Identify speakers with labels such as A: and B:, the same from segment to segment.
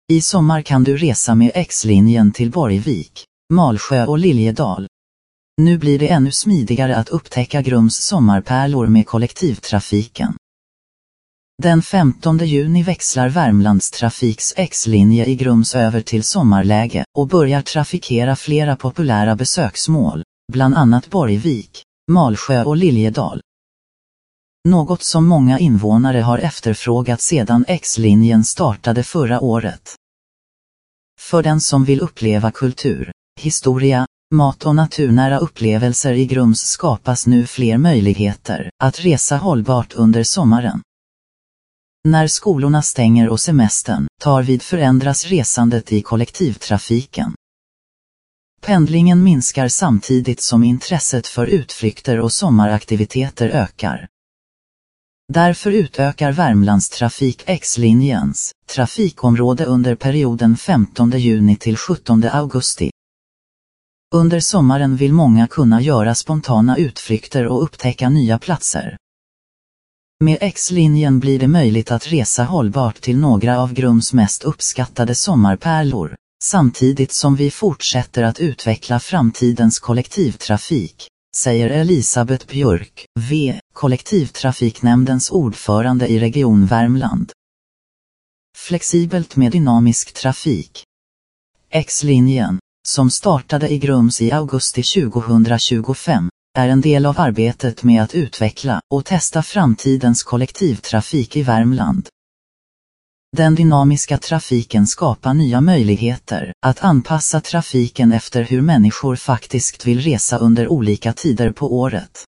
A: I sommar kan du resa med X-linjen till Borgvik, Malsjö och Liljedal. Nu blir det ännu smidigare att upptäcka Grums sommarpärlor med kollektivtrafiken. Den 15 juni växlar Värmlandstrafiks X-linje i Grums över till sommarläge och börjar trafikera flera populära besöksmål, bland annat Borgvik, Malsjö och Liljedal. Något som många invånare har efterfrågat sedan X-linjen startade förra året. För den som vill uppleva kultur, historia, mat och naturnära upplevelser i Grums skapas nu fler möjligheter att resa hållbart under sommaren. När skolorna stänger och semestern tar vid förändras resandet i kollektivtrafiken. Pendlingen minskar samtidigt som intresset för utflykter och sommaraktiviteter ökar. Därför utökar Värmlandstrafik X-linjens trafikområde under perioden 15 juni till 17 augusti. Under sommaren vill många kunna göra spontana utflykter och upptäcka nya platser. Med X-linjen blir det möjligt att resa hållbart till några av Grums mest uppskattade sommarpärlor, samtidigt som vi fortsätter att utveckla framtidens kollektivtrafik, säger Elisabeth Björk, kollektivtrafiknämndens ordförande i Region Värmland. Flexibelt med dynamisk trafik. X-linjen, som startade i Grums i augusti 2025, är en del av arbetet med att utveckla och testa framtidens kollektivtrafik i Värmland. Den dynamiska trafiken skapar nya möjligheter att anpassa trafiken efter hur människor faktiskt vill resa under olika tider på året.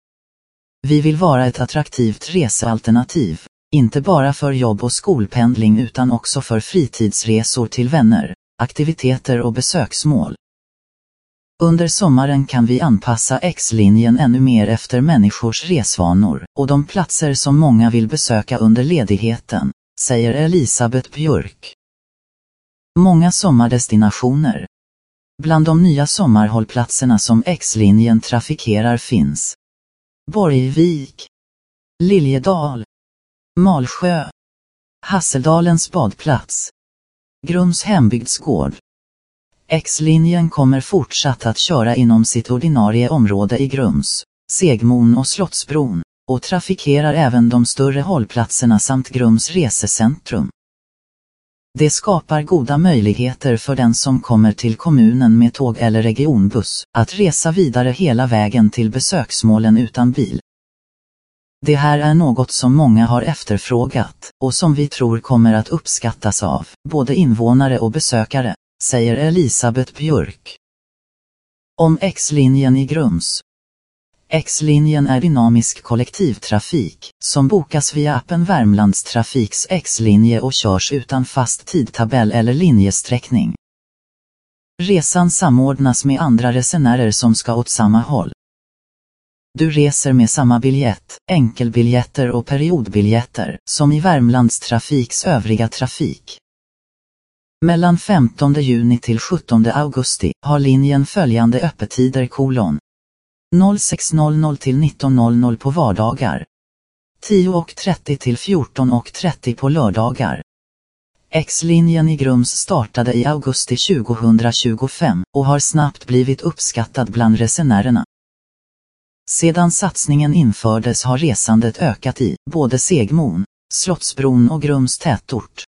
A: Vi vill vara ett attraktivt resealternativ, inte bara för jobb- och skolpendling utan också för fritidsresor till vänner, aktiviteter och besöksmål. Under sommaren kan vi anpassa X-linjen ännu mer efter människors resvanor och de platser som många vill besöka under ledigheten, säger Elisabeth Björk. Många sommardestinationer. Bland de nya sommarhållplatserna som X-linjen trafikerar finns Borgvik, Liljedal, Malsjö, Hasseldalens badplats, Grums hembygdsgård. X-linjen kommer fortsatt att köra inom sitt ordinarie område i Grums, Segmon och Slottsbron, och trafikerar även de större hållplatserna samt Grums resecentrum. Det skapar goda möjligheter för den som kommer till kommunen med tåg eller regionbuss att resa vidare hela vägen till besöksmålen utan bil. Det här är något som många har efterfrågat och som vi tror kommer att uppskattas av både invånare och besökare, säger Elisabeth Björk. Om X-linjen i Grums. X-linjen är dynamisk kollektivtrafik som bokas via appen Värmlandstrafiks X-linje och körs utan fast tidtabell eller linjesträckning. Resan samordnas med andra resenärer som ska åt samma håll. Du reser med samma biljett, enkelbiljetter och periodbiljetter som i Värmlandstrafiks övriga trafik. Mellan 15 juni till 17 augusti har linjen följande öppettider: 06:00 till 19:00 på vardagar, 10:30 till 14:30 på lördagar. X-linjen i Grums startade i augusti 2025 och har snabbt blivit uppskattad bland resenärerna. Sedan satsningen infördes har resandet ökat i både Segmon, Slottsbron och Grums tätort.